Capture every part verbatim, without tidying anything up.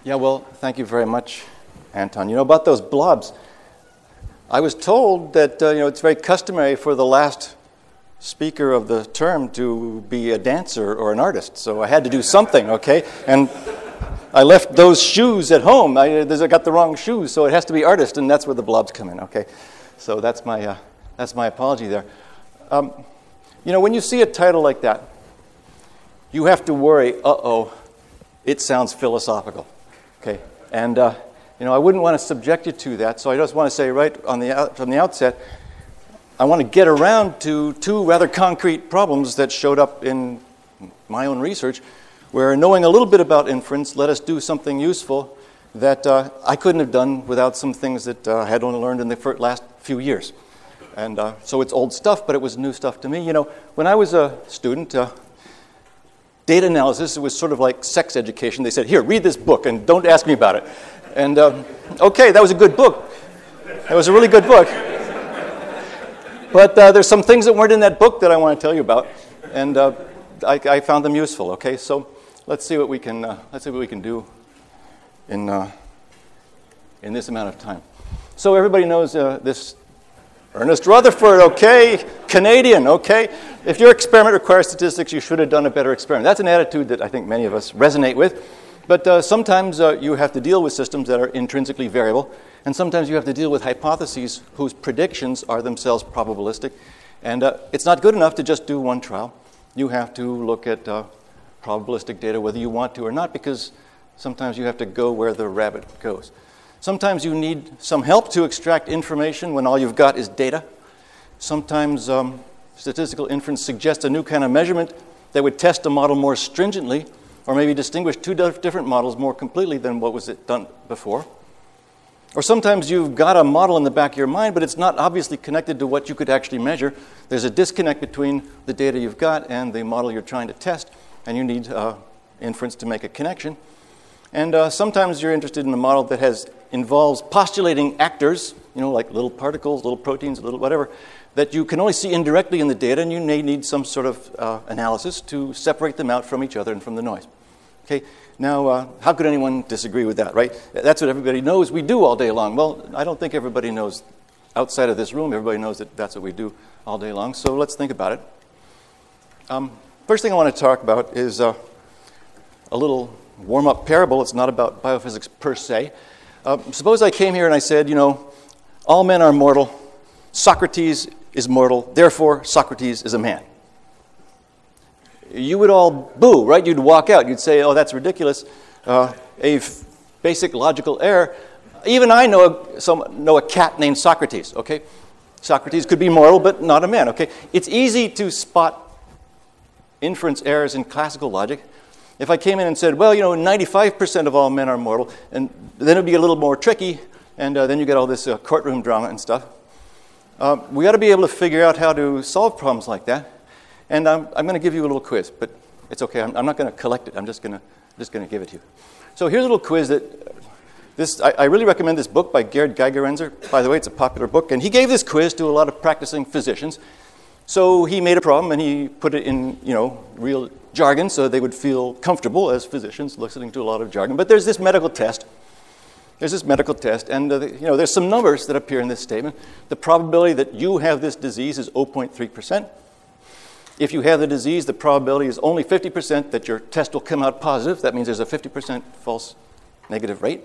Yeah, well, thank you very much, Anton. You know, about those blobs, I was told that uh, you know it's very customary for the last speaker of the term to be a dancer or an artist, so I had to do something, okay? And I left those shoes at home. I, I got the wrong shoes, so it has to be artist, and that's where the blobs come in, okay? So that's my, uh, that's my apology there. Um, you know, when you see a title like that, you have to worry, uh-oh, it sounds philosophical, okay? And, uh, you know, I wouldn't want to subject you to that, so I just want to say right on the out, from the outset, I want to get around to two rather concrete problems that showed up in my own research, where knowing a little bit about inference let us do something useful that uh, I couldn't have done without some things that uh, I had only learned in the first, last few years. And uh, so it's old stuff, but it was new stuff to me. You know, when I was a student, uh, data analysis, it was sort of like sex education. They said, here, read this book, and don't ask me about it. And, uh, okay, that was a good book. That was a really good book. But uh, there's some things that weren't in that book that I want to tell you about, and uh, I, I found them useful, okay? So let's see what we can, uh, let's see what we can do in, uh, in this amount of time. So everybody knows uh, this Ernest Rutherford, okay? Canadian, okay? If your experiment requires statistics, you should have done a better experiment. That's an attitude that I think many of us resonate with. But uh, sometimes uh, you have to deal with systems that are intrinsically variable, and sometimes you have to deal with hypotheses whose predictions are themselves probabilistic. And uh, it's not good enough to just do one trial. You have to look at uh, probabilistic data whether you want to or not, because sometimes you have to go where the rabbit goes. Sometimes you need some help to extract information when all you've got is data. Sometimes um, statistical inference suggests a new kind of measurement that would test a model more stringently, or maybe distinguish two different models more completely than what was done before. Or sometimes you've got a model in the back of your mind, but it's not obviously connected to what you could actually measure. There's a disconnect between the data you've got and the model you're trying to test, and you need uh, inference to make a connection. And uh, sometimes you're interested in a model that has involves postulating actors, you know, like little particles, little proteins, little whatever, that you can only see indirectly in the data, and you may need some sort of uh, analysis to separate them out from each other and from the noise. Okay, now, uh, how could anyone disagree with that, right? That's what everybody knows we do all day long. Well, I don't think everybody knows outside of this room. Everybody knows that that's what we do all day long, so let's think about it. Um, first thing I want to talk about is uh, a little warm-up parable. It's not about biophysics per se. Uh, suppose I came here and I said, you know, all men are mortal, Socrates is mortal, therefore Socrates is a man. You would all boo, right? You'd walk out. You'd say, oh, that's ridiculous. Uh, a f- basic logical error. Even I know a, some, know a cat named Socrates, okay? Socrates could be mortal, but not a man, okay? It's easy to spot inference errors in classical logic. If I came in and said, well, you know, ninety-five percent of all men are mortal, and then it would be a little more tricky, and uh, then you get all this uh, courtroom drama and stuff. Uh, we ought to be able to figure out how to solve problems like that. And um, I'm going to give you a little quiz, but it's okay. I'm, I'm not going to collect it. I'm just going to just going to give it to you. So here's a little quiz that this I, I really recommend this book by Gerd Gigerenzer. By the way, it's a popular book, and he gave this quiz to a lot of practicing physicians. So he made a problem and he put it in, you know, real jargon so they would feel comfortable as physicians listening to a lot of jargon. But there's this medical test. There's this medical test, and uh, you know, there's some numbers that appear in this statement. The probability that you have this disease is zero point three percent. If you have the disease, the probability is only fifty percent that your test will come out positive. That means there's a fifty percent false negative rate.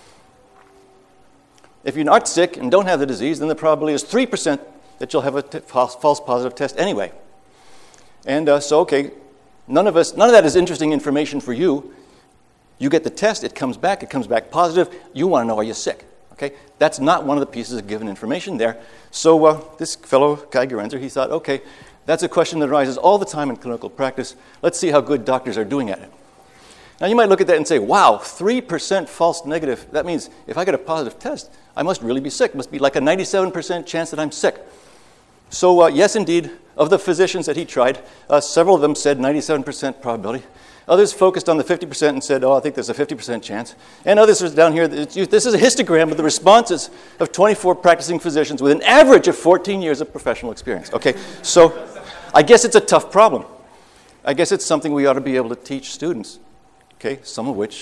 If you're not sick and don't have the disease, then the probability is three percent that you'll have a t- false, false positive test anyway. And uh, so, okay, none of us, none of that is interesting information for you. You get the test, it comes back, it comes back positive. You want to know, are you sick? Okay, that's not one of the pieces of given information there. So uh, this fellow, Kai Gerenzer, he thought, okay, that's a question that arises all the time in clinical practice. Let's see how good doctors are doing at it. Now, you might look at that and say, wow, three percent false negative. That means if I get a positive test, I must really be sick. It must be like a ninety-seven percent chance that I'm sick. So, uh, yes, indeed, of the physicians that he tried, uh, several of them said ninety-seven percent probability. Others focused on the fifty percent and said, oh, I think there's a fifty percent chance. And others are down here. This is a histogram of the responses of twenty-four practicing physicians with an average of fourteen years of professional experience. Okay, so I guess it's a tough problem. I guess it's something we ought to be able to teach students, okay, some of which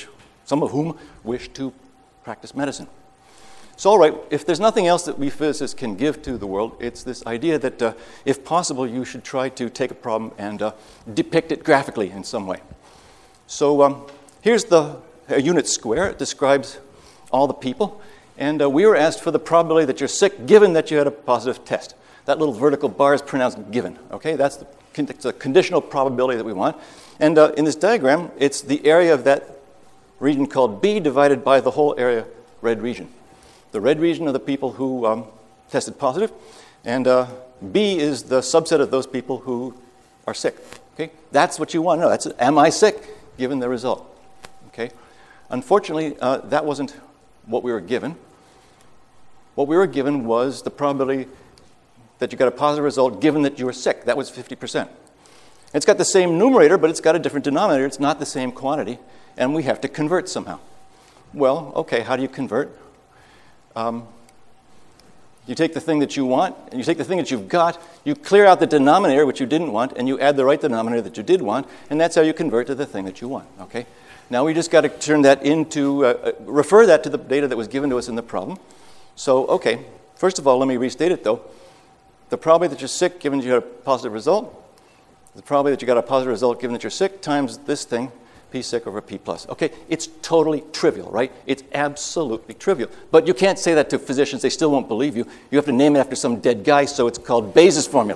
some of whom wish to practice medicine. So, all right, if there's nothing else that we physicists can give to the world, it's this idea that, uh, if possible, you should try to take a problem and uh, depict it graphically in some way. So um, here's the a unit square. It describes all the people. And uh, we were asked for the probability that you're sick given that you had a positive test. That little vertical bar is pronounced given. Okay, that's the, it's a conditional probability that we want. And uh, in this diagram, it's the area of that region called B divided by the whole area, red region. The red region are the people who um, tested positive, and uh, B is the subset of those people who are sick. Okay, that's what you want to know. That's, am I sick, given the result? Okay, unfortunately, uh, that wasn't what we were given. What we were given was the probability that you got a positive result, given that you were sick. That was fifty percent. It's got the same numerator, but it's got a different denominator. It's not the same quantity, and we have to convert somehow. Well, okay, how do you convert? Um, you take the thing that you want, and you take the thing that you've got, you clear out the denominator, which you didn't want, and you add the right denominator that you did want, and that's how you convert to the thing that you want, okay? Now we just got to turn that into, uh, refer that to the data that was given to us in the problem. So, okay, first of all, let me restate it, though. The probability that you're sick, given that you had a positive result, the probability that you got a positive result, given that you're sick, times this thing, P sick over P plus. Okay, it's totally trivial, right? It's absolutely trivial. But you can't say that to physicians. They still won't believe you. You have to name it after some dead guy, so it's called Bayes' formula.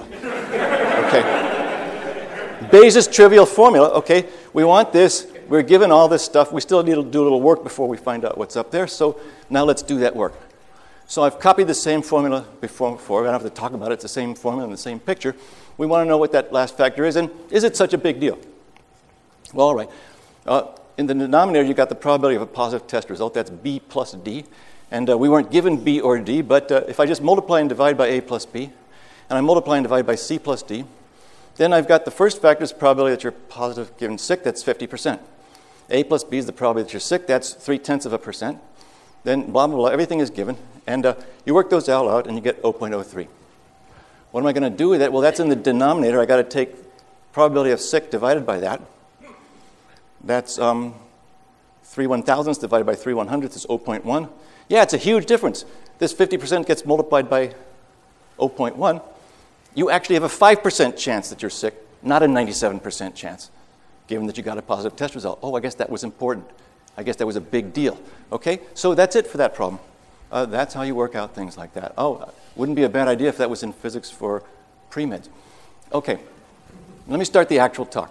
Okay. Bayes' trivial formula, okay, we want this. We're given all this stuff. We still need to do a little work before we find out what's up there, so now let's do that work. So I've copied the same formula before. before. I don't have to talk about it. It's the same formula in the same picture. We want to know what that last factor is, and is it such a big deal? Well, all right. Uh, in the denominator, you got the probability of a positive test result. That's B plus D. And uh, we weren't given B or D, but uh, if I just multiply and divide by A plus B, and I multiply and divide by C plus D, then I've got the first factor's probability that you're positive given sick. That's fifty percent. A plus B is the probability that you're sick. That's three-tenths of a percent. Then blah, blah, blah. Everything is given. And uh, you work those all out, and you get zero point zero three. What am I going to do with that? Well, that's in the denominator. I got to take probability of sick divided by that. That's um, three one-thousandths divided by three one-hundredths is zero point one. Yeah, it's a huge difference. This fifty percent gets multiplied by zero point one. You actually have a five percent chance that you're sick, not a ninety-seven percent chance, given that you got a positive test result. Oh, I guess that was important. I guess that was a big deal. Okay, so that's it for that problem. Uh, that's how you work out things like that. Oh, wouldn't be a bad idea if that was in physics for pre-meds. Okay, let me start the actual talk.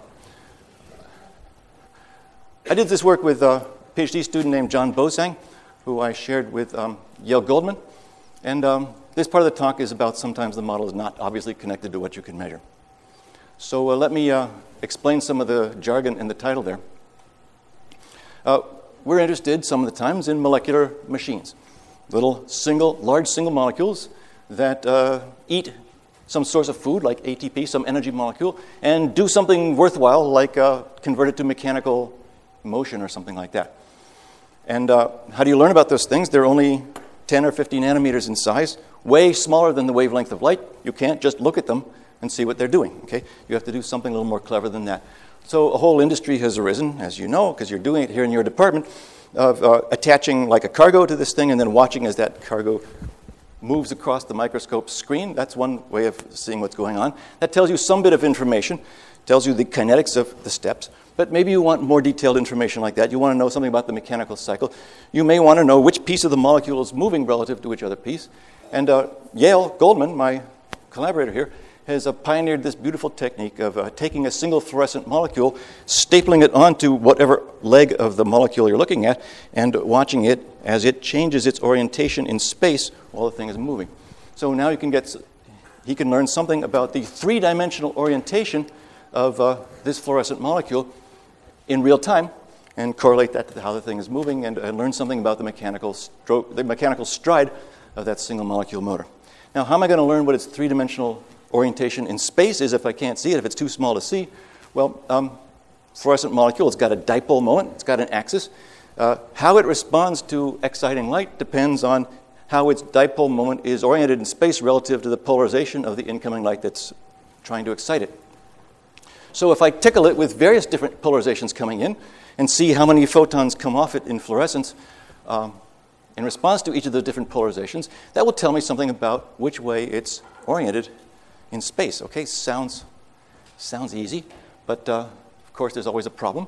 I did this work with a PhD student named John Bosang, who I shared with um, Yale Goldman. And um, this part of the talk is about sometimes the model is not obviously connected to what you can measure. So uh, let me uh, explain some of the jargon in the title there. Uh, we're interested some of the times in molecular machines, little single, large single molecules that uh, eat some source of food like A T P, some energy molecule, and do something worthwhile like uh, convert it to mechanical motion or something like that. And uh, how do you learn about those things? They're only ten or fifty nanometers in size, way smaller than the wavelength of light. You can't just look at them and see what they're doing, okay? You have to do something a little more clever than that. So a whole industry has arisen, as you know, because you're doing it here in your department, of uh, attaching like a cargo to this thing and then watching as that cargo moves across the microscope screen. That's one way of seeing what's going on. That tells you some bit of information, tells you the kinetics of the steps. But maybe you want more detailed information like that. You want to know something about the mechanical cycle. You may want to know which piece of the molecule is moving relative to which other piece. And uh, Yale Goldman, my collaborator here, has uh, pioneered this beautiful technique of uh, taking a single fluorescent molecule, stapling it onto whatever leg of the molecule you're looking at, and watching it as it changes its orientation in space while the thing is moving. So now you can get, he can learn something about the three-dimensional orientation of uh, this fluorescent molecule in real time, and correlate that to how the thing is moving, and, and learn something about the mechanical stroke, the mechanical stride of that single molecule motor. Now, how am I going to learn what its three-dimensional orientation in space is if I can't see it, if it's too small to see? Well, um, fluorescent molecule, it's got a dipole moment, it's got an axis. Uh, how it responds to exciting light depends on how its dipole moment is oriented in space relative to the polarization of the incoming light that's trying to excite it. So if I tickle it with various different polarizations coming in, and see how many photons come off it in fluorescence um, in response to each of the different polarizations. That will tell me something about which way it's oriented in space. Okay, sounds, sounds easy, but uh, of course there's always a problem.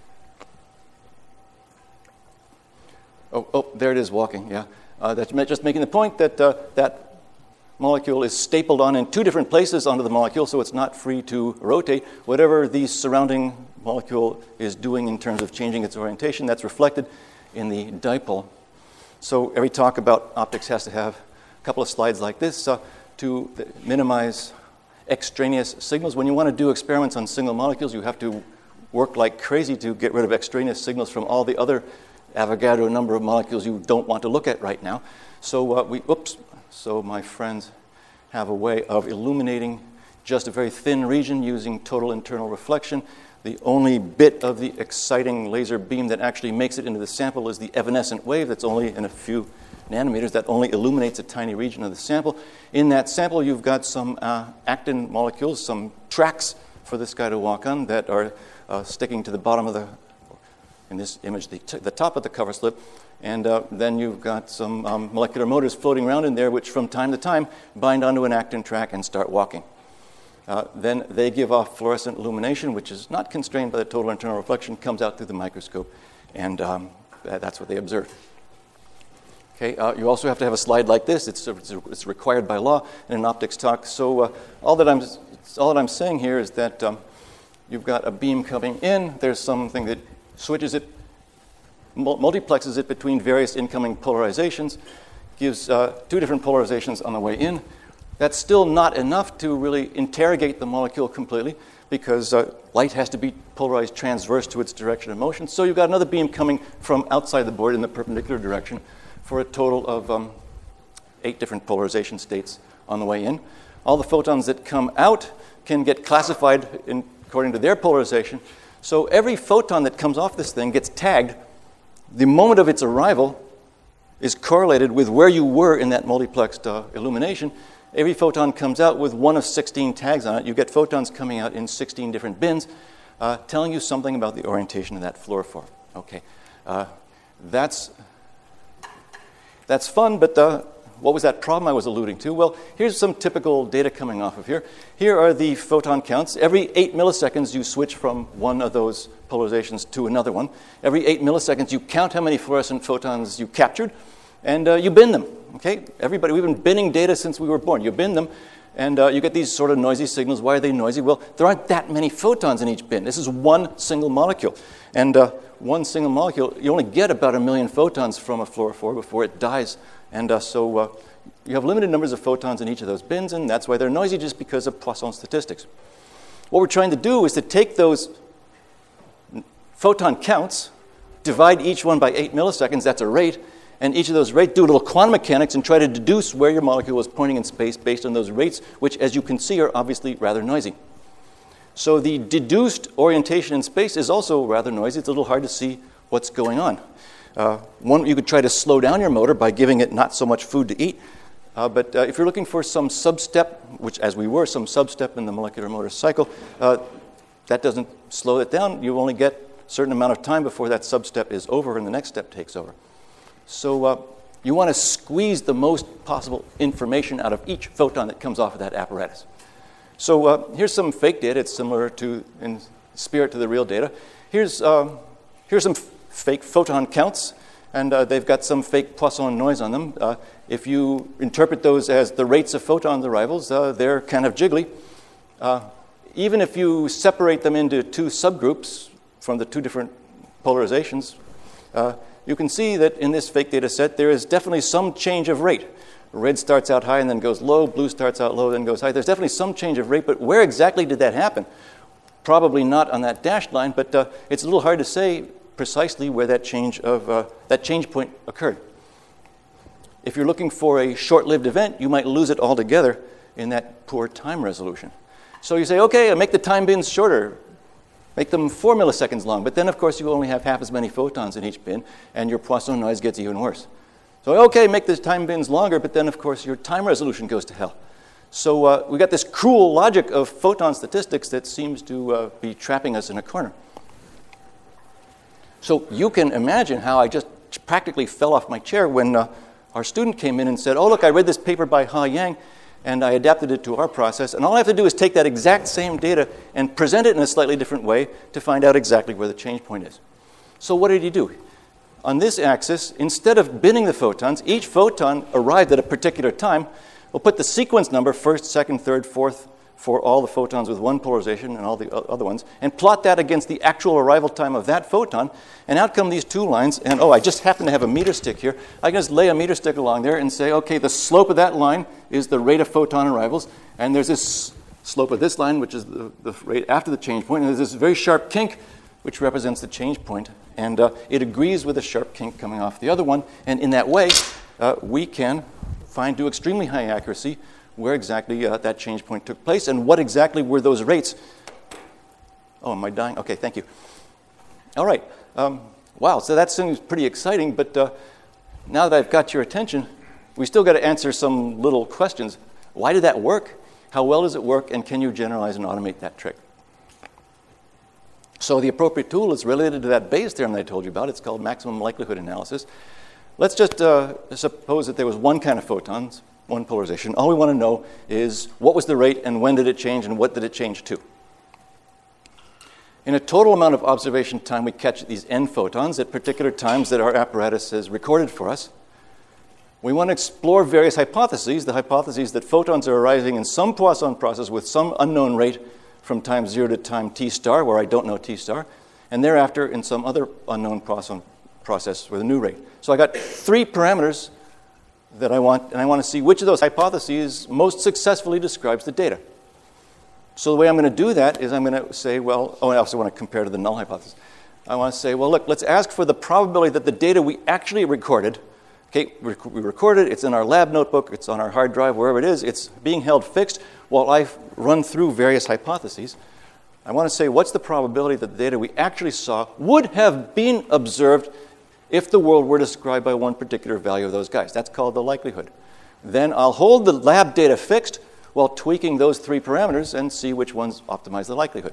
Oh, oh, there it is walking, yeah. Uh, that's just making the point that uh, that molecule is stapled on in two different places onto the molecule, so it's not free to rotate. Whatever the surrounding molecule is doing in terms of changing its orientation, that's reflected in the dipole. So every talk about optics has to have a couple of slides like this uh, to minimize extraneous signals. When you want to do experiments on single molecules, you have to work like crazy to get rid of extraneous signals from all the other Avogadro number of molecules you don't want to look at right now. So uh, we, oops, so my friends have a way of illuminating just a very thin region using total internal reflection. The only bit of the exciting laser beam that actually makes it into the sample is the evanescent wave that's only in a few nanometers, that only illuminates a tiny region of the sample. In that sample, you've got some uh, actin molecules, some tracks for this guy to walk on that are uh, sticking to the bottom of the, in this image, the, t- the top of the cover slip. And uh, then you've got some um, molecular motors floating around in there, which from time to time bind onto an actin track and start walking. Uh, then they give off fluorescent illumination, which is not constrained by the total internal reflection, comes out through the microscope, and um, that's what they observe. Okay, uh, you also have to have a slide like this. It's, it's required by law in an optics talk. So uh, all that I'm all that I'm saying here is that um, you've got a beam coming in. There's something that switches it, multiplexes it between various incoming polarizations, gives uh, two different polarizations on the way in. That's still not enough to really interrogate the molecule completely, because uh, light has to be polarized transverse to its direction of motion. So you've got another beam coming from outside the board in the perpendicular direction for a total of um, eight different polarization states on the way in. All the photons that come out can get classified in, according to their polarization. So every photon that comes off this thing gets tagged. The moment of its arrival is correlated with where you were in that multiplexed uh, illumination. Every photon comes out with one of sixteen tags on it. You get photons coming out in sixteen different bins, uh, telling you something about the orientation of that fluorophore. Okay, uh, that's that's fun, but uh, what was that problem I was alluding to? Well, here's some typical data coming off of here. Here are the photon counts. Every eight milliseconds, you switch from one of those polarizations to another one. Every eight milliseconds, you count how many fluorescent photons you captured, and uh, you bin them. Okay, everybody, we've been binning data since we were born. You bin them, and uh, you get these sort of noisy signals. Why are they noisy? Well, there aren't that many photons in each bin. This is one single molecule. And uh, one single molecule, you only get about a million photons from a fluorophore before it dies. And uh, so uh, you have limited numbers of photons in each of those bins, and that's why they're noisy, just because of Poisson statistics. What we're trying to do is to take those photon counts, divide each one by eight milliseconds, that's a rate, and each of those rates, do a little quantum mechanics and try to deduce where your molecule is pointing in space based on those rates, which, as you can see, are obviously rather noisy. So the deduced orientation in space is also rather noisy. It's a little hard to see what's going on. Uh, one, you could try to slow down your motor by giving it not so much food to eat, uh, but uh, if you're looking for some sub-step, which, as we were, some sub-step in the molecular motor cycle, uh, that doesn't slow it down. You only get a certain amount of time before that sub-step is over and the next step takes over. So uh, you want to squeeze the most possible information out of each photon that comes off of that apparatus. So uh, here's some fake data. It's similar to, in spirit, to the real data. Here's, um, here's some f- fake photon counts, and uh, they've got some fake Poisson noise on them. Uh, if you interpret those as the rates of photon arrivals, uh, they're kind of jiggly. Uh, even if you separate them into two subgroups from the two different polarizations, uh, you can see that in this fake data set, there is definitely some change of rate. Red starts out high and then goes low. Blue starts out low and then goes high. There's definitely some change of rate, but where exactly did that happen? Probably not on that dashed line, but uh, it's a little hard to say precisely where that change of uh, that change point occurred. If you're looking for a short-lived event, you might lose it altogether in that poor time resolution. So you say, okay, I'll make the time bins shorter. Make them four milliseconds long. But then, of course, you only have half as many photons in each bin, and your Poisson noise gets even worse. So, okay, make the time bins longer, but then, of course, your time resolution goes to hell. So uh, we got this cruel logic of photon statistics that seems to uh, be trapping us in a corner. So you can imagine how I just practically fell off my chair when uh, our student came in and said, oh, look, I read this paper by Ha Yang, and I adapted it to our process, and all I have to do is take that exact same data and present it in a slightly different way to find out exactly where the change point is. So what did he do? On this axis, instead of binning the photons, each photon arrived at a particular time. We'll put the sequence number, first, second, third, fourth, for all the photons with one polarization and all the other ones, and plot that against the actual arrival time of that photon, and out come these two lines, and oh, I just happen to have a meter stick here. I can just lay a meter stick along there and say, okay, the slope of that line is the rate of photon arrivals, and there's this slope of this line, which is the, the rate after the change point, and there's this very sharp kink, which represents the change point, and uh, it agrees with a sharp kink coming off the other one, and in that way, uh, we can find to extremely high accuracy where exactly uh, that change point took place and what exactly were those rates. Oh, am I dying? Okay, thank you. All right. Um, wow, so that seems pretty exciting, but uh, now that I've got your attention, we still got to answer some little questions. Why did that work? How well does it work? And can you generalize and automate that trick? So the appropriate tool is related to that Bayes theorem that I told you about. It's called maximum likelihood analysis. Let's just uh, suppose that there was one kind of photons, one polarization. All we want to know is what was the rate and when did it change and what did it change to. In a total amount of observation time, we catch these n photons at particular times that our apparatus has recorded for us. We want to explore various hypotheses, the hypotheses that photons are arising in some Poisson process with some unknown rate from time zero to time t star, where I don't know t star, and thereafter in some other unknown Poisson process with a new rate. So I got three parameters that I want, and I want to see which of those hypotheses most successfully describes the data. So the way I'm going to do that is I'm going to say, well, oh, I also want to compare to the null hypothesis. I want to say, well, look, let's ask for the probability that the data we actually recorded, okay, we recorded, it's in our lab notebook, it's on our hard drive, wherever it is, it's being held fixed while I run through various hypotheses. I want to say, what's the probability that the data we actually saw would have been observed if the world were described by one particular value of those guys? That's called the likelihood. Then I'll hold the lab data fixed while tweaking those three parameters and see which ones optimize the likelihood.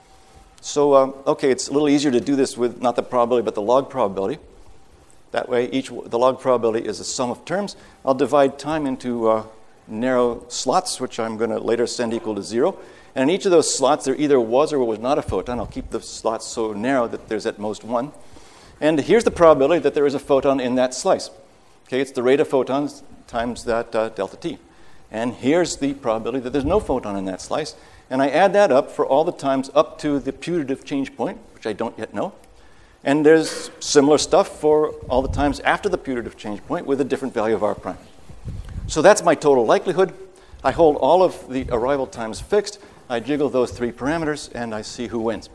So, um, okay, it's a little easier to do this with not the probability, but the log probability. That way, each the log probability is a sum of terms. I'll divide time into uh, narrow slots, which I'm going to later send equal to zero. And in each of those slots, there either was or was not a photon. I'll keep the slots so narrow that there's at most one. And here's the probability that there is a photon in that slice. Okay, it's the rate of photons times that uh, delta t. And here's the probability that there's no photon in that slice. And I add that up for all the times up to the putative change point, which I don't yet know. And there's similar stuff for all the times after the putative change point with a different value of r prime. So that's my total likelihood. I hold all of the arrival times fixed. I jiggle those three parameters, and I see who wins.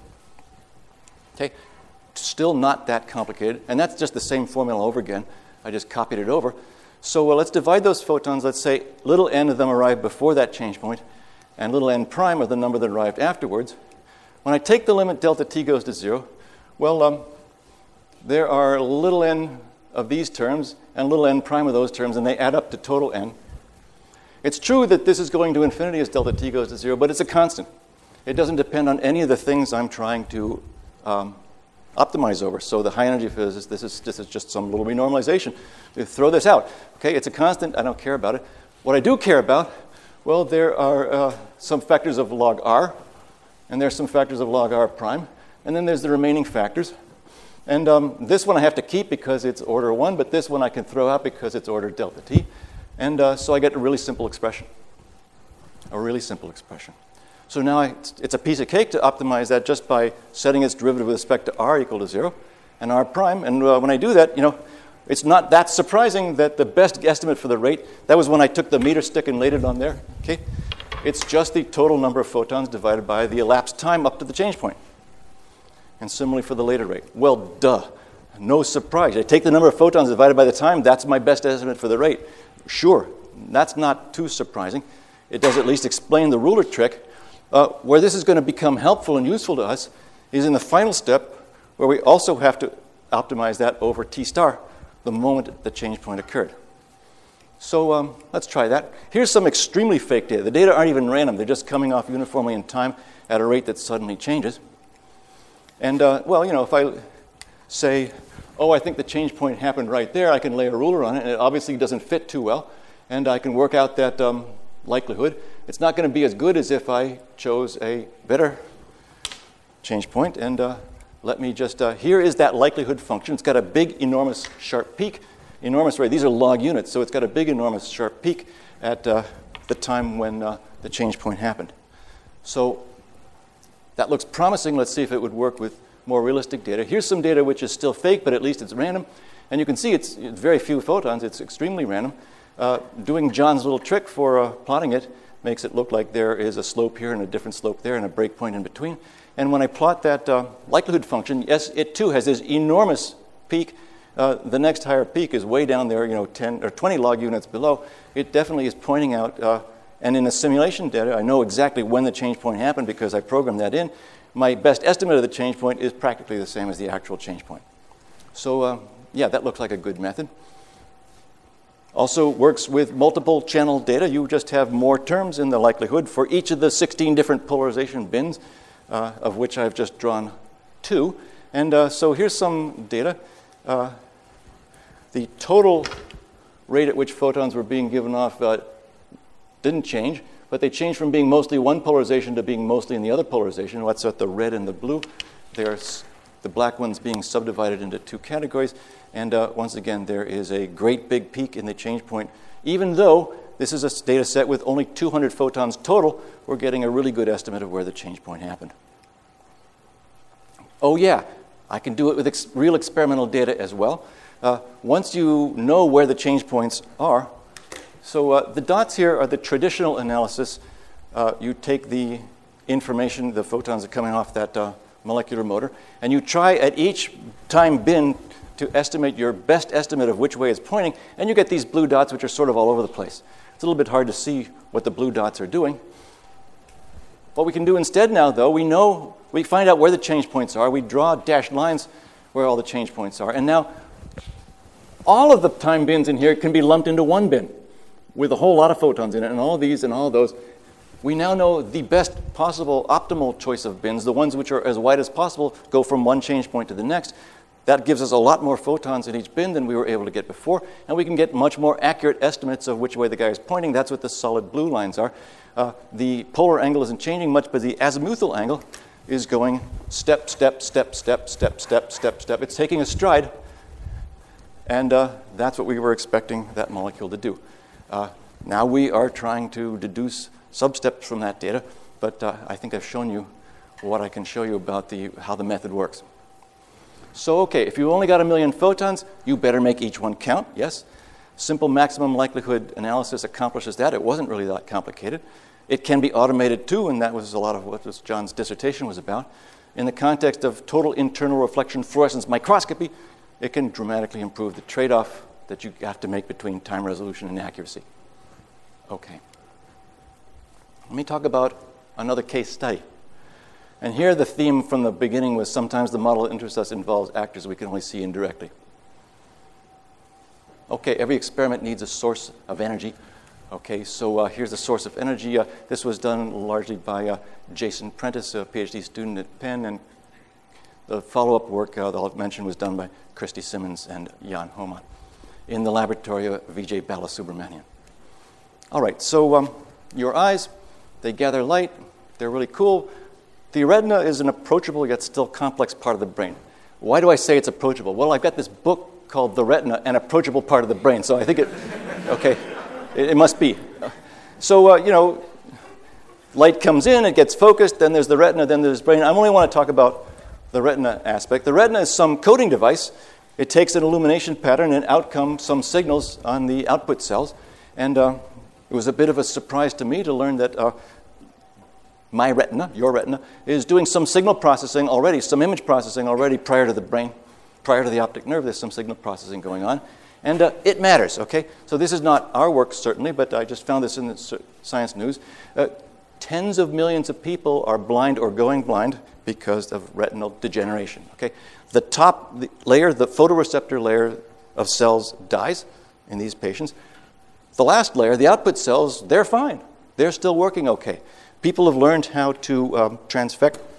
Okay, still not that complicated. And that's just the same formula over again. I just copied it over. So well, let's divide those photons. Let's say little n of them arrived before that change point, and little n prime are the number that arrived afterwards. When I take the limit delta t goes to zero, well, um, there are little n of these terms and little n prime of those terms, and they add up to total n. It's true that this is going to infinity as delta t goes to zero, but it's a constant. It doesn't depend on any of the things I'm trying to um, optimize over. So the high energy physicist, this is, this is just some little renormalization. We throw this out. Okay, it's a constant. I don't care about it. What I do care about, well, there are uh, some factors of log r, and there's some factors of log r prime, and then there's the remaining factors. And um, this one I have to keep because it's order one, but this one I can throw out because it's order delta t. And uh, so I get a really simple expression. A really simple expression. So now I, it's a piece of cake to optimize that just by setting its derivative with respect to r equal to zero and r prime. And uh, when I do that, you know, it's not that surprising that the best estimate for the rate, that was when I took the meter stick and laid it on there. Okay, it's just the total number of photons divided by the elapsed time up to the change point. And similarly for the later rate. Well, duh. No surprise. I take the number of photons divided by the time, that's my best estimate for the rate. Sure, that's not too surprising. It does at least explain the ruler trick. Uh, where this is going to become helpful and useful to us is in the final step, where we also have to optimize that over t star the moment the change point occurred. So um, let's try that. Here's some extremely fake data. The data aren't even random. They're just coming off uniformly in time at a rate that suddenly changes. And, uh, well, you know, if I say, oh, I think the change point happened right there. I can lay a ruler on it, and it obviously doesn't fit too well. And I can work out that um, likelihood. It's not going to be as good as if I chose a better change point. And uh, let me just, uh, here is that likelihood function. It's got a big, enormous, sharp peak. Enormous, right? These are log units, so it's got a big, enormous, sharp peak at uh, the time when uh, the change point happened. So that looks promising. Let's see if it would work with more realistic data. Here's some data which is still fake, but at least it's random. And you can see it's, it's very few photons. It's extremely random. Uh, doing John's little trick for uh, plotting it makes it look like there is a slope here and a different slope there and a breakpoint in between. And when I plot that uh, likelihood function, yes, it too has this enormous peak. Uh, the next higher peak is way down there, you know, ten or twenty log units below. It definitely is pointing out, uh, and in the simulation data, I know exactly when the change point happened because I programmed that in. My best estimate of the change point is practically the same as the actual change point. So, uh, yeah, that looks like a good method. Also works with multiple channel data. You just have more terms in the likelihood for each of the sixteen different polarization bins, uh, of which I've just drawn two. And uh, so here's some data. Uh, the total rate at which photons were being given off uh, didn't change, but they changed from being mostly one polarization to being mostly in the other polarization. What's at the red and the blue? There's the black ones being subdivided into two categories. And uh, once again, there is a great big peak in the change point. Even though this is a data set with only two hundred photons total, we're getting a really good estimate of where the change point happened. Oh yeah, I can do it with ex- real experimental data as well. Uh, once you know where the change points are, so uh, the dots here are the traditional analysis. Uh, you take the information, the photons are coming off that uh, molecular motor, and you try at each time bin to estimate your best estimate of which way it's pointing, and you get these blue dots which are sort of all over the place. It's a little bit hard to see what the blue dots are doing. What we can do instead now, though, we know, we find out where the change points are. We draw dashed lines where all the change points are. And now all of the time bins in here can be lumped into one bin with a whole lot of photons in it, and all these and all those. We now know the best possible optimal choice of bins, the ones which are as wide as possible, go from one change point to the next. That gives us a lot more photons in each bin than we were able to get before, and we can get much more accurate estimates of which way the guy is pointing. That's what the solid blue lines are. Uh, the polar angle isn't changing much, but the azimuthal angle is going step, step, step, step, step, step, step, step. It's taking a stride, and uh, that's what we were expecting that molecule to do. Uh, now we are trying to deduce substeps from that data, but uh, I think I've shown you what I can show you about the how the method works. So, okay, if you only got a million photons, you better make each one count, yes. Simple maximum likelihood analysis accomplishes that. It wasn't really that complicated. It can be automated too, and that was a lot of what this John's dissertation was about. In the context of total internal reflection fluorescence microscopy, it can dramatically improve the trade-off that you have to make between time resolution and accuracy. Okay. Let me talk about another case study. And here the theme from the beginning was sometimes the model that interests us involves actors we can only see indirectly. Okay, every experiment needs a source of energy. Okay, so uh, here's the source of energy. Uh, this was done largely by uh, Jason Prentice, a PhD student at Penn, and the follow-up work uh, that I'll mention was done by Christy Simmons and Jan Homan in the laboratory of Vijay Balasubramanian. All right, so um, your eyes, they gather light. They're really cool. The retina is an approachable yet still complex part of the brain. Why do I say it's approachable? Well, I've got this book called The Retina, an approachable part of the brain. So I think it, okay, it, it must be. So, uh, you know, light comes in, it gets focused, then there's the retina, then there's brain. I only want to talk about the retina aspect. The retina is some coding device. It takes an illumination pattern and out come some signals on the output cells. And uh, it was a bit of a surprise to me to learn that uh, my retina, your retina, is doing some signal processing already, some image processing already prior to the brain, prior to the optic nerve. There's some signal processing going on. And uh, it matters, okay? So this is not our work, certainly, but I just found this in the Science News. Uh, tens of millions of people are blind or going blind because of retinal degeneration, okay? The top the layer, the photoreceptor layer of cells dies in these patients. The last layer, the output cells, they're fine. They're still working okay. People have learned how to um, transfect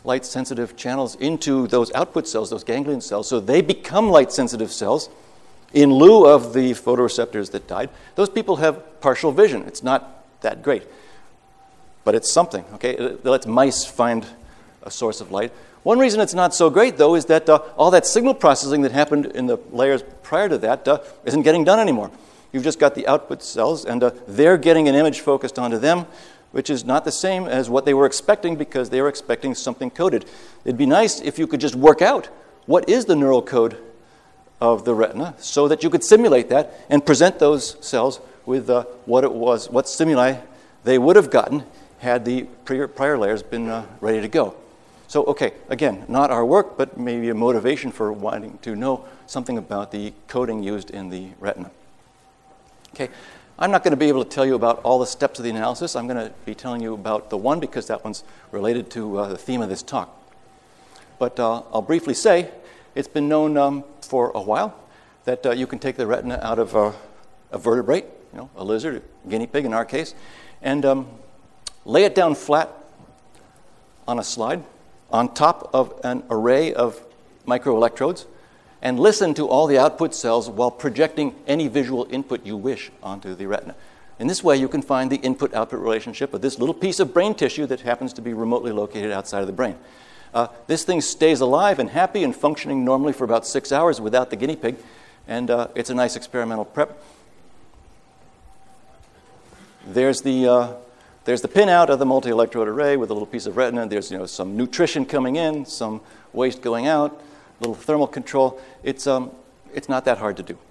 light-sensitive channels into those output cells, those ganglion cells, so they become light-sensitive cells in lieu of the photoreceptors that died. Those people have partial vision. It's not that great, but it's something, okay? It lets mice find a source of light. One reason it's not so great, though, is that uh, all that signal processing that happened in the layers prior to that uh, isn't getting done anymore. You've just got the output cells, and uh, they're getting an image focused onto them, which is not the same as what they were expecting because they were expecting something coded. It'd be nice if you could just work out what is the neural code of the retina so that you could simulate that and present those cells with uh, what it was, what stimuli they would have gotten had the prior, prior layers been uh, ready to go. So, okay, again, not our work, but maybe a motivation for wanting to know something about the coding used in the retina. Okay, I'm not going to be able to tell you about all the steps of the analysis. I'm going to be telling you about the one because that one's related to uh, the theme of this talk. But uh, I'll briefly say it's been known um, for a while that uh, you can take the retina out of uh, a vertebrate, you know, a lizard, a guinea pig in our case, and um, lay it down flat on a slide on top of an array of microelectrodes and listen to all the output cells while projecting any visual input you wish onto the retina. In this way, you can find the input-output relationship of this little piece of brain tissue that happens to be remotely located outside of the brain. Uh, this thing stays alive and happy and functioning normally for about six hours without the guinea pig, and uh, it's a nice experimental prep. There's the, uh, there's the pinout of the multi-electrode array with a little piece of retina. There's you know, some nutrition coming in, some waste going out, little thermal control. It's, um, it's not that hard to do.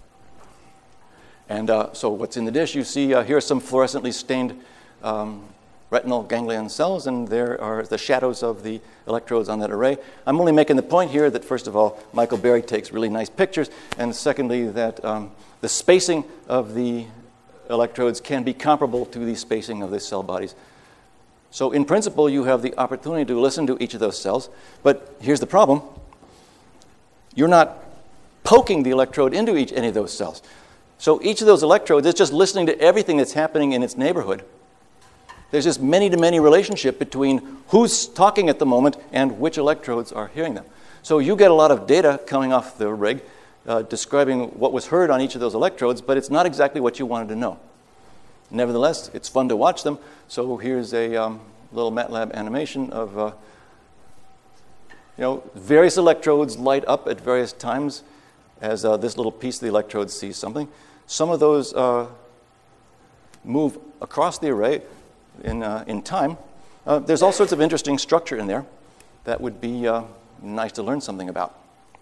And uh, so what's in the dish, you see uh, here are some fluorescently stained um, retinal ganglion cells, and there are the shadows of the electrodes on that array. I'm only making the point here that, first of all, Michael Berry takes really nice pictures, and secondly, that um, the spacing of the electrodes can be comparable to the spacing of the cell bodies. So in principle, you have the opportunity to listen to each of those cells, but here's the problem. You're not poking the electrode into each any of those cells. So each of those electrodes is just listening to everything that's happening in its neighborhood. There's this many-to-many relationship between who's talking at the moment and which electrodes are hearing them. So you get a lot of data coming off the rig uh, describing what was heard on each of those electrodes, but it's not exactly what you wanted to know. Nevertheless, it's fun to watch them. So here's a um, little MATLAB animation of uh, you know, various electrodes light up at various times as uh, this little piece of the electrode sees something. Some of those uh, move across the array in, uh, in time. Uh, there's all sorts of interesting structure in there that would be uh, nice to learn something about.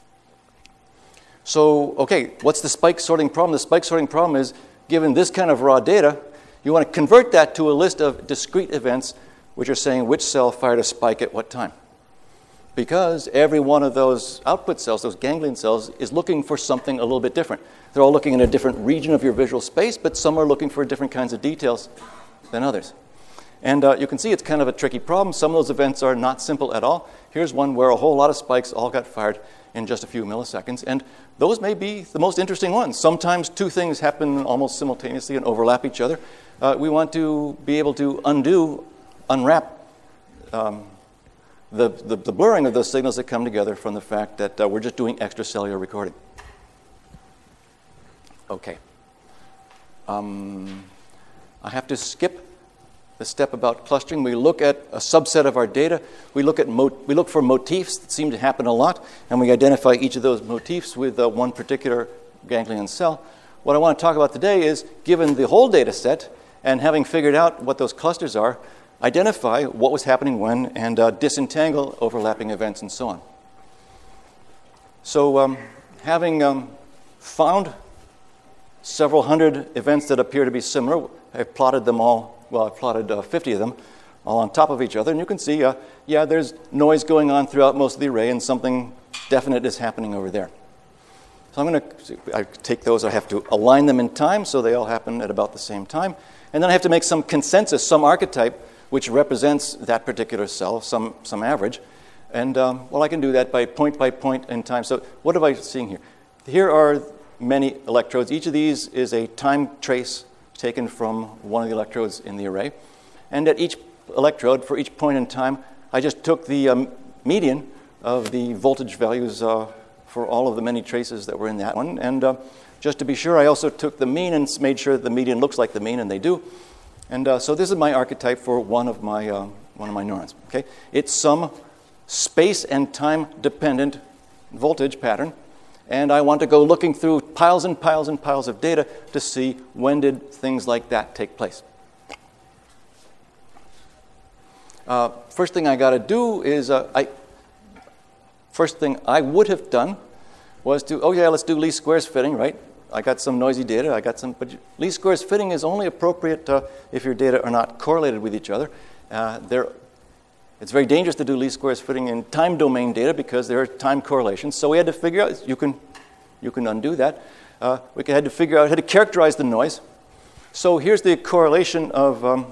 So, okay, what's the spike sorting problem? The spike sorting problem is, given this kind of raw data, you want to convert that to a list of discrete events which are saying which cell fired a spike at what time. Because every one of those output cells, those ganglion cells, is looking for something a little bit different. They're all looking in a different region of your visual space, but some are looking for different kinds of details than others. And uh, you can see it's kind of a tricky problem. Some of those events are not simple at all. Here's one where a whole lot of spikes all got fired in just a few milliseconds, and those may be the most interesting ones. Sometimes two things happen almost simultaneously and overlap each other. Uh, we want to be able to undo, unwrap um, the, the, the blurring of those signals that come together from the fact that uh, we're just doing extracellular recording. Okay. Um, I have to skip the step about clustering. We look at a subset of our data. We look at mo- we look for motifs that seem to happen a lot, and we identify each of those motifs with uh, one particular ganglion cell. What I want to talk about today is, given the whole data set and having figured out what those clusters are, identify what was happening when and uh, disentangle overlapping events and so on. So um, having um, found several hundred events that appear to be similar, I've plotted them all. Well, I've plotted uh, fifty of them all on top of each other. And you can see, uh, yeah, there's noise going on throughout most of the array, and something definite is happening over there. So I'm going to I take those. I have to align them in time so they all happen at about the same time. And then I have to make some consensus, some archetype, which represents that particular cell, some, some average. And, um, well, I can do that by point by point in time. So what am I seeing here? Here are many electrodes. Each of these is a time trace taken from one of the electrodes in the array. And at each electrode, for each point in time, I just took the um, median of the voltage values uh, for all of the many traces that were in that one. And uh, just to be sure, I also took the mean and made sure that the median looks like the mean, and they do. And uh, so this is my archetype for one of my, uh, one of my neurons. Okay? It's some space and time dependent voltage pattern. And I want to go looking through piles and piles and piles of data to see when did things like that take place. Uh, first thing I got to do is, uh, I, first thing I would have done was to, oh yeah, let's do least squares fitting, right? I got some noisy data, I got some, but least squares fitting is only appropriate uh, if your data are not correlated with each other. Uh, there, it's very dangerous to do least squares fitting in time domain data because there are time correlations. So we had to figure out, you can, you can undo that. Uh, we had to figure out how to characterize the noise. So here's the correlation of um,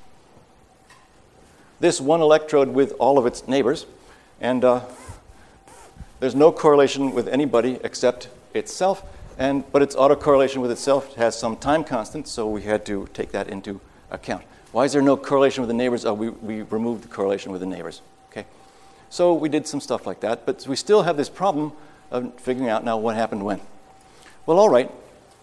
this one electrode with all of its neighbors. And uh, there's no correlation with anybody except itself. And, but its autocorrelation with itself has some time constant, so we had to take that into account. Why is there no correlation with the neighbors? Oh, we, we removed the correlation with the neighbors. Okay, so we did some stuff like that, but we still have this problem of figuring out now what happened when. Well, all right.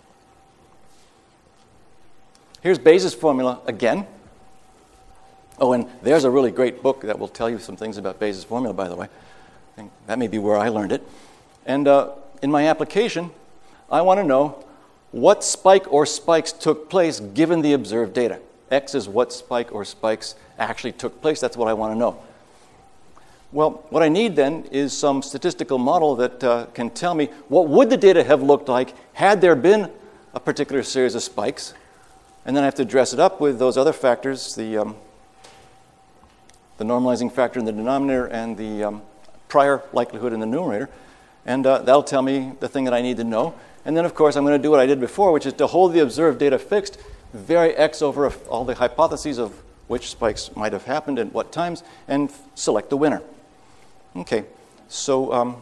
Here's Bayes' formula again. Oh, and there's a really great book that will tell you some things about Bayes' formula, by the way. I think that may be where I learned it. And uh, in my application, I want to know what spike or spikes took place given the observed data. X is what spike or spikes actually took place. That's what I want to know. Well, what I need then is some statistical model that uh, can tell me what would the data have looked like had there been a particular series of spikes. And then I have to dress it up with those other factors, the, um, the normalizing factor in the denominator and the um, prior likelihood in the numerator. And uh, that'll tell me the thing that I need to know. And then, of course, I'm going to do what I did before, which is to hold the observed data fixed, vary X over all the hypotheses of which spikes might have happened at what times, and select the winner. Okay, so um,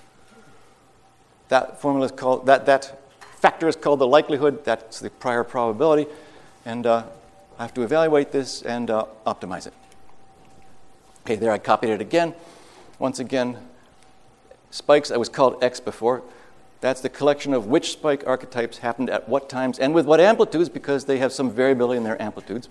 that formula is called, that, that factor is called the likelihood. That's the prior probability. And uh, I have to evaluate this and uh, optimize it. Okay, there I copied it again. Once again, spikes, I was called X before. That's the collection of which spike archetypes happened at what times and with what amplitudes, because they have some variability in their amplitudes.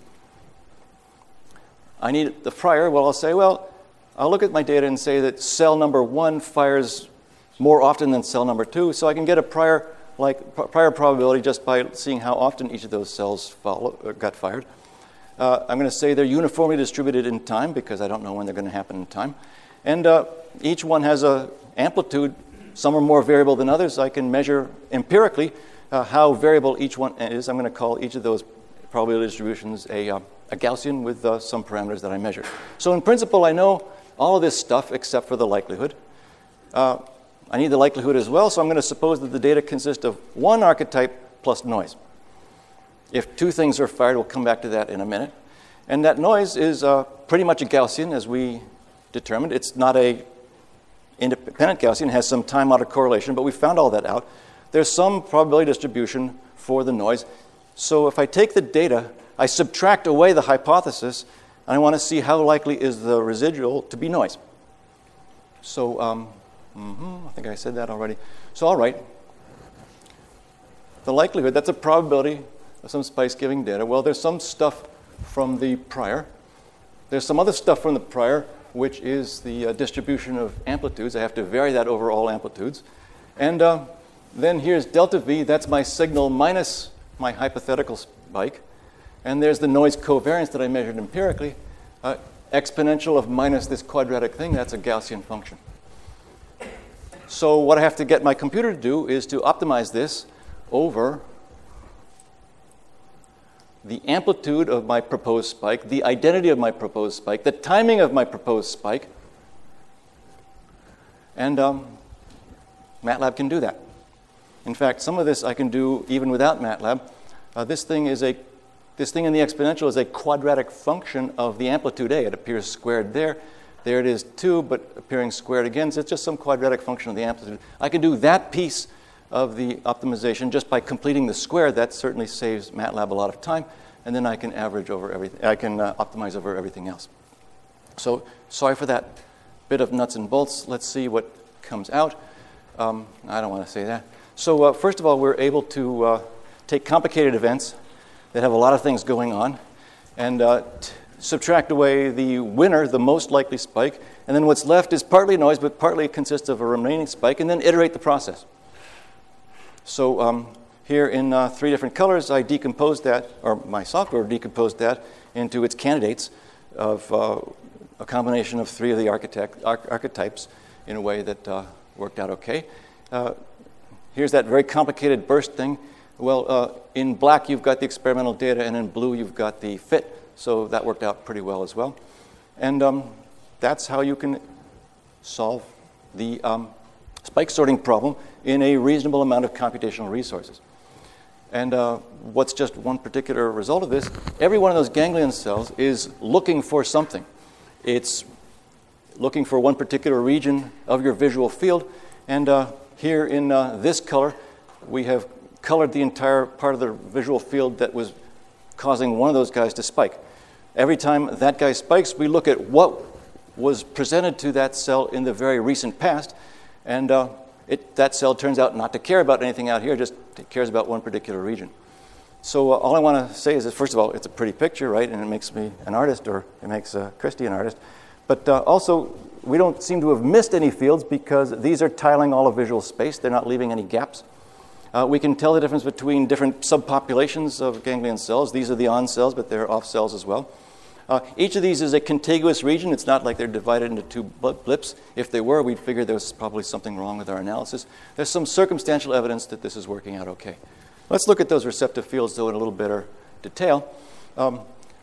I need the prior. Well, I'll say, well, I'll look at my data and say that cell number one fires more often than cell number two, so I can get a prior, like, prior probability just by seeing how often each of those cells follow, uh, got fired. Uh, I'm going to say they're uniformly distributed in time because I don't know when they're going to happen in time. And uh, each one has a amplitude. Some are more variable than others. I can measure empirically uh, how variable each one is. I'm going to call each of those probability distributions a, uh, a Gaussian with uh, some parameters that I measure. So in principle, I know all of this stuff except for the likelihood. Uh, I need the likelihood as well, so I'm going to suppose that the data consist of one archetype plus noise. If two things are fired, we'll come back to that in a minute. And that noise is uh, pretty much a Gaussian, as we determined. It's not a independent Gaussian, has some time autocorrelation, but we found all that out. There's some probability distribution for the noise. So if I take the data, I subtract away the hypothesis, and I want to see how likely is the residual to be noise. So um, mm-hmm, I think I said that already. So all right, the likelihood, that's a probability of some spikes giving data. Well, there's some stuff from the prior. There's some other stuff from the prior, which is the uh, distribution of amplitudes. I have to vary that over all amplitudes. And uh, then here's delta V. That's my signal minus my hypothetical spike. And there's the noise covariance that I measured empirically. Uh, exponential of minus this quadratic thing, that's a Gaussian function. So what I have to get my computer to do is to optimize this over the amplitude of my proposed spike, the identity of my proposed spike, the timing of my proposed spike, and um, MATLAB can do that. In fact, some of this I can do even without MATLAB. Uh, this thing is a, this thing in the exponential is a quadratic function of the amplitude A. It appears squared there. There it is two, but appearing squared again. So it's just some quadratic function of the amplitude. I can do that piece of the optimization just by completing the square. That certainly saves MATLAB a lot of time, and then I can average over everything. I can uh, optimize over everything else. So sorry for that bit of nuts and bolts. Let's see what comes out. Um, I don't want to say that. So uh, first of all, we're able to uh, take complicated events that have a lot of things going on and uh, t- subtract away the winner, the most likely spike, and then what's left is partly noise, but partly consists of a remaining spike, and then iterate the process. So um, here in uh, three different colors, I decomposed that, or my software decomposed that into its candidates of uh, a combination of three of the architect, arch- archetypes in a way that uh, worked out okay. Uh, here's that very complicated burst thing. Well, uh, in black, you've got the experimental data, and in blue, you've got the fit. So that worked out pretty well as well. And um, that's how you can solve the um, spike sorting problem in a reasonable amount of computational resources. And uh, what's just one particular result of this? Every one of those ganglion cells is looking for something. It's looking for one particular region of your visual field. And uh, here in uh, this color, we have colored the entire part of the visual field that was causing one of those guys to spike. Every time that guy spikes, we look at what was presented to that cell in the very recent past, and uh, it, that cell turns out not to care about anything out here, just it cares about one particular region. So uh, all I want to say is that, first of all, it's a pretty picture, right, and it makes me an artist, or it makes uh, Christy an artist. But uh, also, we don't seem to have missed any fields because these are tiling all of visual space. They're not leaving any gaps. Uh, we can tell the difference between different subpopulations of ganglion cells. These are the on cells, but they're off cells as well. Uh, each of these is a contiguous region. It's not like they're divided into two blips. If they were, we'd figure there was probably something wrong with our analysis. There's some circumstantial evidence that this is working out okay. Let's look at those receptive fields, though, in a little better detail. Um,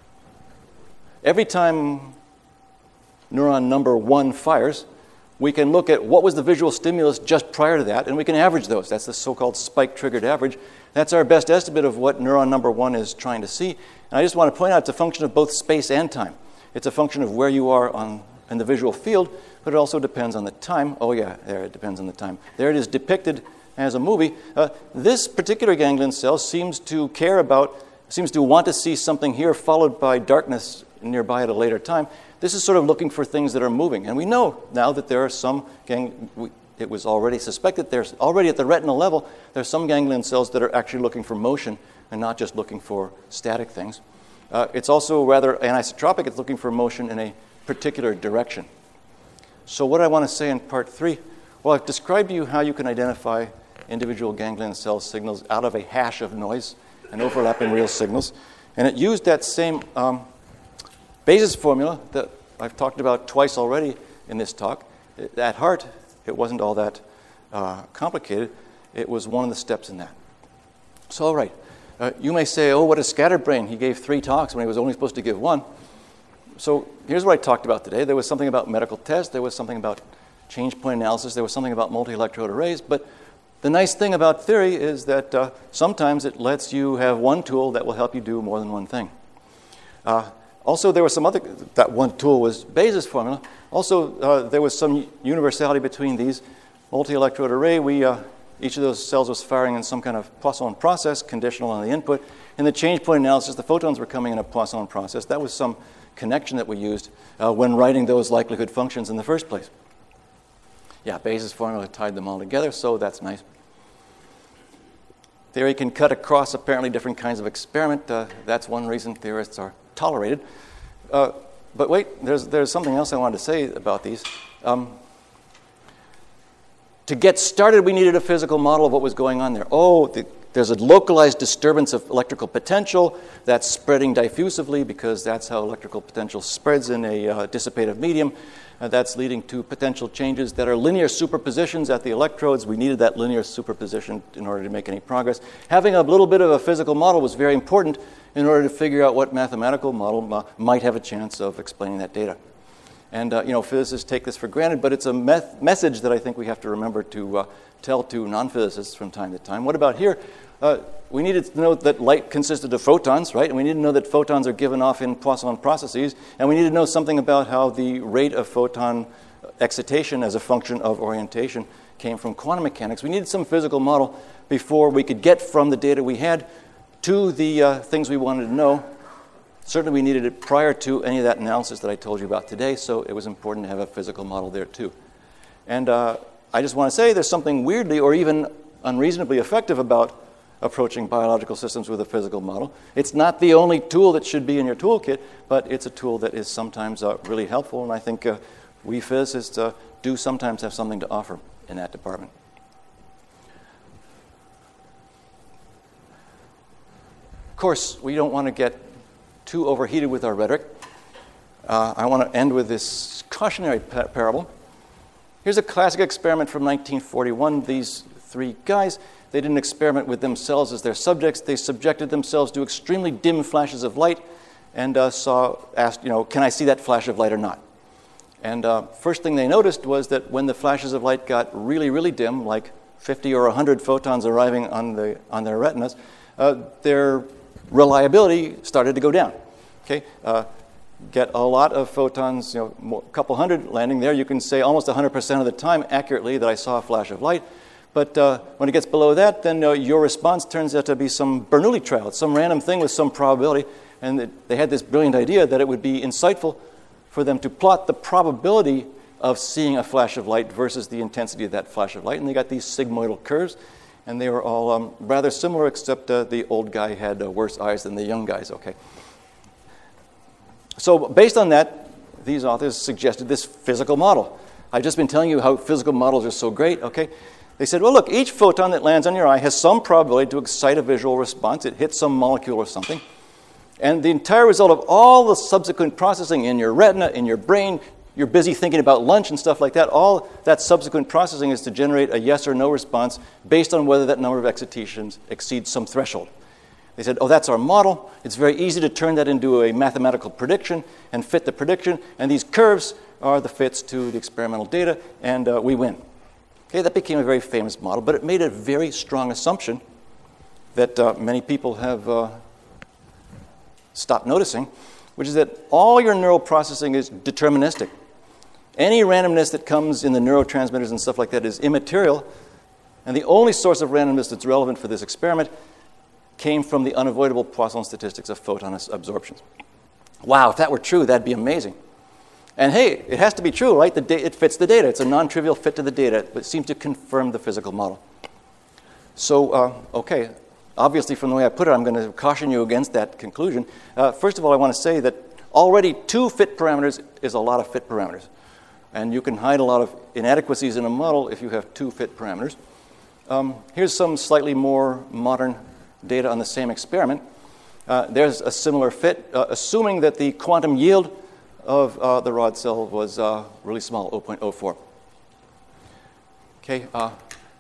every time neuron number one fires, we can look at what was the visual stimulus just prior to that, and we can average those. That's the so-called spike-triggered average. That's our best estimate of what neuron number one is trying to see. And I just want to point out it's a function of both space and time. It's a function of where you are on, in the visual field, but it also depends on the time. Oh, yeah, there, it depends on the time. There it is depicted as a movie. Uh, this particular ganglion cell seems to care about, seems to want to see something here followed by darkness nearby at a later time. This is sort of looking for things that are moving. And we know now that there are some, gang- we, it was already suspected, there's already at the retinal level, there's some ganglion cells that are actually looking for motion and not just looking for static things. Uh, it's also rather anisotropic. It's looking for motion in a particular direction. So what I want to say in part three, well, I've described to you how you can identify individual ganglion cell signals out of a hash of noise and overlapping real signals. And it used that same um, Bayes' formula that I've talked about twice already in this talk. At heart, it wasn't all that uh, complicated. It was one of the steps in that. So, all right. Uh, you may say, oh, what a scatterbrain. He gave three talks when he was only supposed to give one. So here's what I talked about today. There was something about medical tests. There was something about change point analysis. There was something about multi-electrode arrays. But the nice thing about theory is that uh, sometimes it lets you have one tool that will help you do more than one thing. Uh, also, there was some other, that one tool was Bayes' formula. Also, uh, there was some universality between these. Multi-electrode array, we, uh, each of those cells was firing in some kind of Poisson process, conditional on the input. In the change point analysis, the photons were coming in a Poisson process. That was some connection that we used uh, when writing those likelihood functions in the first place. Yeah, Bayes' formula tied them all together, so that's nice. Theory can cut across apparently different kinds of experiment. Uh, that's one reason theorists are tolerated. Uh, but wait, there's, there's something else I wanted to say about these. Um, to get started, we needed a physical model of what was going on there. Oh, the, there's a localized disturbance of electrical potential that's spreading diffusively because that's how electrical potential spreads in a uh, dissipative medium. Uh, that's leading to potential changes that are linear superpositions at the electrodes. We needed that linear superposition in order to make any progress. Having a little bit of a physical model was very important in order to figure out what mathematical model uh, might have a chance of explaining that data. And, uh, you know, physicists take this for granted, but it's a meth- message that I think we have to remember to uh, tell to non-physicists from time to time. What about here? Uh, we needed to know that light consisted of photons, right? And we need to know that photons are given off in Poisson processes. And we need to know something about how the rate of photon excitation as a function of orientation came from quantum mechanics. We needed some physical model before we could get from the data we had to the uh, things we wanted to know. Certainly we needed it prior to any of that analysis that I told you about today, so it was important to have a physical model there too. And uh, I just want to say there's something weirdly or even unreasonably effective about approaching biological systems with a physical model. It's not the only tool that should be in your toolkit, but it's a tool that is sometimes uh, really helpful, and I think uh, we physicists uh, do sometimes have something to offer in that department. Of course, we don't want to get too overheated with our rhetoric. Uh, I want to end with this cautionary pa- parable. Here's a classic experiment from nineteen forty-one. These three guys, they did an experiment with themselves as their subjects. They subjected themselves to extremely dim flashes of light and uh, saw, asked, you know, can I see that flash of light or not? And uh, first thing they noticed was that when the flashes of light got really, really dim, like fifty or one hundred photons arriving on, the, on their retinas, uh, their reliability started to go down. Okay, uh, get a lot of photons, you know, a couple hundred landing there, you can say almost one hundred percent of the time accurately that I saw a flash of light. But uh, when it gets below that, then uh, your response turns out to be some Bernoulli trial. It's some random thing with some probability. And it, they had this brilliant idea that it would be insightful for them to plot the probability of seeing a flash of light versus the intensity of that flash of light. And they got these sigmoidal curves. And they were all um, rather similar, except uh, the old guy had uh, worse eyes than the young guys, okay? So based on that, these authors suggested this physical model. I've just been telling you how physical models are so great, okay? They said, well, look, each photon that lands on your eye has some probability to excite a visual response. It hits some molecule or something. And the entire result of all the subsequent processing in your retina, in your brain, you're busy thinking about lunch and stuff like that, all that subsequent processing is to generate a yes or no response based on whether that number of excitations exceeds some threshold. They said, oh, that's our model. It's very easy to turn that into a mathematical prediction and fit the prediction. And these curves are the fits to the experimental data, and uh, we win. Okay, that became a very famous model, but it made a very strong assumption that uh, many people have uh, stopped noticing, which is that all your neural processing is deterministic. Any randomness that comes in the neurotransmitters and stuff like that is immaterial, and the only source of randomness that's relevant for this experiment came from the unavoidable Poisson statistics of photon absorptions. Wow, if that were true, that'd be amazing. And hey, it has to be true, right? The da- it fits the data. It's a non-trivial fit to the data, but it seems to confirm the physical model. So, uh, okay, obviously from the way I put it, I'm going to caution you against that conclusion. Uh, first of all, I want to say that already two fit parameters is a lot of fit parameters. And you can hide a lot of inadequacies in a model if you have two fit parameters. Um, here's some slightly more modern data on the same experiment. Uh, there's a similar fit, uh, assuming that the quantum yield of uh, the rod cell was uh, really small, zero point zero four. Okay, uh,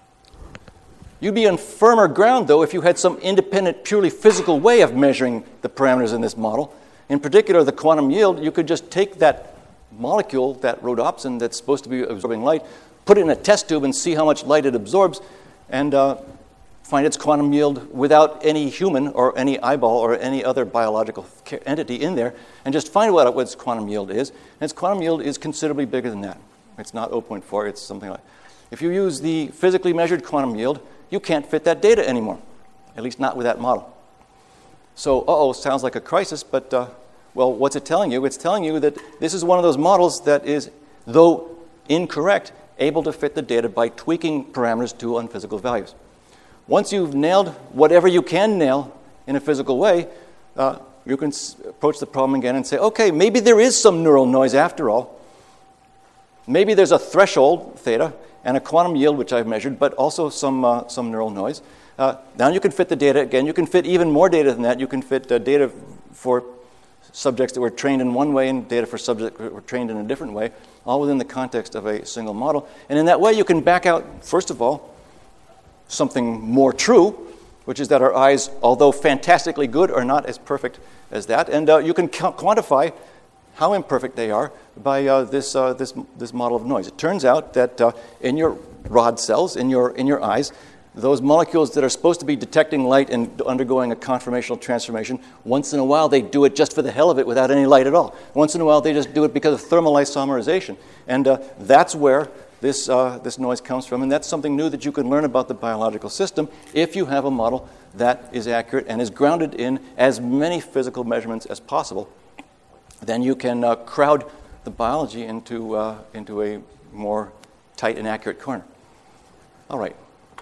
you'd be on firmer ground, though, if you had some independent, purely physical way of measuring the parameters in this model. In particular, the quantum yield, you could just take that molecule, that rhodopsin that's supposed to be absorbing light, put it in a test tube and see how much light it absorbs, and uh, find its quantum yield without any human or any eyeball or any other biological entity in there, and just find out what its quantum yield is. And its quantum yield is considerably bigger than that. It's not zero point four, it's something like... If you use the physically measured quantum yield, you can't fit that data anymore, at least not with that model. So, uh-oh, sounds like a crisis, but, uh, well, what's it telling you? It's telling you that this is one of those models that is, though incorrect, able to fit the data by tweaking parameters to unphysical values. Once you've nailed whatever you can nail in a physical way, uh, you can s- approach the problem again and say, okay, maybe there is some neural noise after all. Maybe there's a threshold, theta, and a quantum yield, which I've measured, but also some, uh, some neural noise. Uh, now you can fit the data again. You can fit even more data than that. You can fit uh, data for subjects that were trained in one way and data for subjects that were trained in a different way, all within the context of a single model. And in that way, you can back out, first of all, something more true, which is that our eyes, although fantastically good, are not as perfect as that. And uh, you can ca- quantify how imperfect they are by uh, this, uh, this, this model of noise. It turns out that uh, in your rod cells, in your, in your eyes, those molecules that are supposed to be detecting light and undergoing a conformational transformation, once in a while they do it just for the hell of it without any light at all. Once in a while they just do it because of thermal isomerization. And uh, that's where this, uh, this noise comes from, and that's something new that you can learn about the biological system if you have a model that is accurate and is grounded in as many physical measurements as possible, then you can uh, crowd the biology into, uh, into a more tight and accurate corner. All right.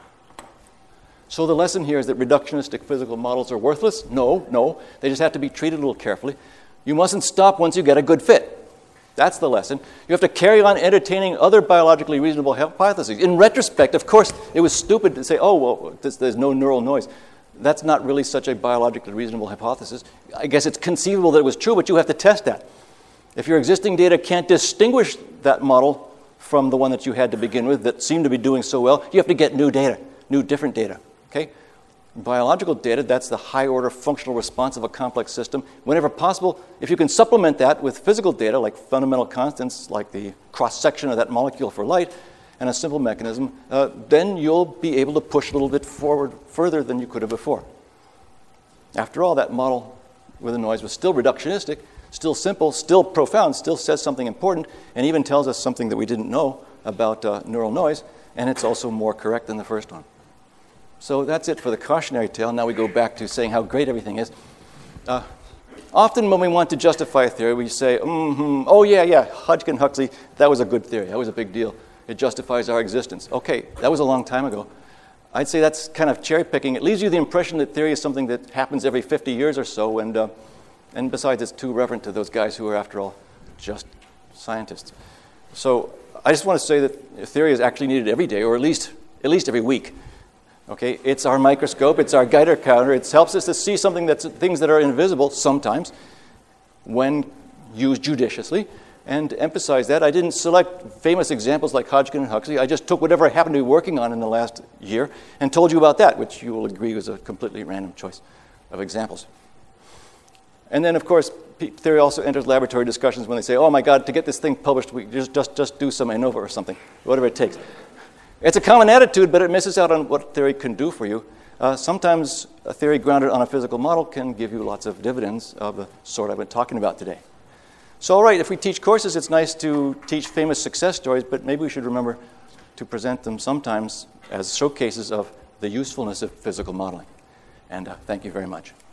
So the lesson here is that reductionistic physical models are worthless? No, no. They just have to be treated a little carefully. You mustn't stop once you get a good fit. That's the lesson. You have to carry on entertaining other biologically reasonable hypotheses. In retrospect, of course, it was stupid to say, oh, well, this, there's no neural noise. That's not really such a biologically reasonable hypothesis. I guess it's conceivable that it was true, but you have to test that. If your existing data can't distinguish that model from the one that you had to begin with that seemed to be doing so well, you have to get new data, new different data. Okay? Biological data, that's the high-order functional response of a complex system. Whenever possible, if you can supplement that with physical data, like fundamental constants, like the cross-section of that molecule for light, and a simple mechanism, uh, then you'll be able to push a little bit forward further than you could have before. After all, that model with the noise was still reductionistic, still simple, still profound, still says something important, and even tells us something that we didn't know about uh, neural noise, and it's also more correct than the first one. So that's it for the cautionary tale. Now we go back to saying how great everything is. Uh, often when we want to justify a theory, we say, mm-hmm, oh yeah, yeah, Hodgkin-Huxley, that was a good theory. That was a big deal. It justifies our existence. Okay, that was a long time ago. I'd say that's kind of cherry-picking. It leaves you the impression that theory is something that happens every fifty years or so, and, uh, and besides, it's too reverent to those guys who are, after all, just scientists. So I just want to say that theory is actually needed every day, or at least, at least every week. Okay, it's our microscope, it's our Geiger counter. It helps us to see something that's things that are invisible sometimes when used judiciously. And to emphasize that, I didn't select famous examples like Hodgkin and Huxley. I just took whatever I happened to be working on in the last year and told you about that, which you will agree was a completely random choice of examples. And then, of course, theory also enters laboratory discussions when they say, oh my God, to get this thing published, we just, just, just do some ANOVA or something, whatever it takes. It's a common attitude, but it misses out on what theory can do for you. Uh, sometimes a theory grounded on a physical model can give you lots of dividends of the sort I've been talking about today. So, all right, if we teach courses, it's nice to teach famous success stories, but maybe we should remember to present them sometimes as showcases of the usefulness of physical modeling. And uh, thank you very much.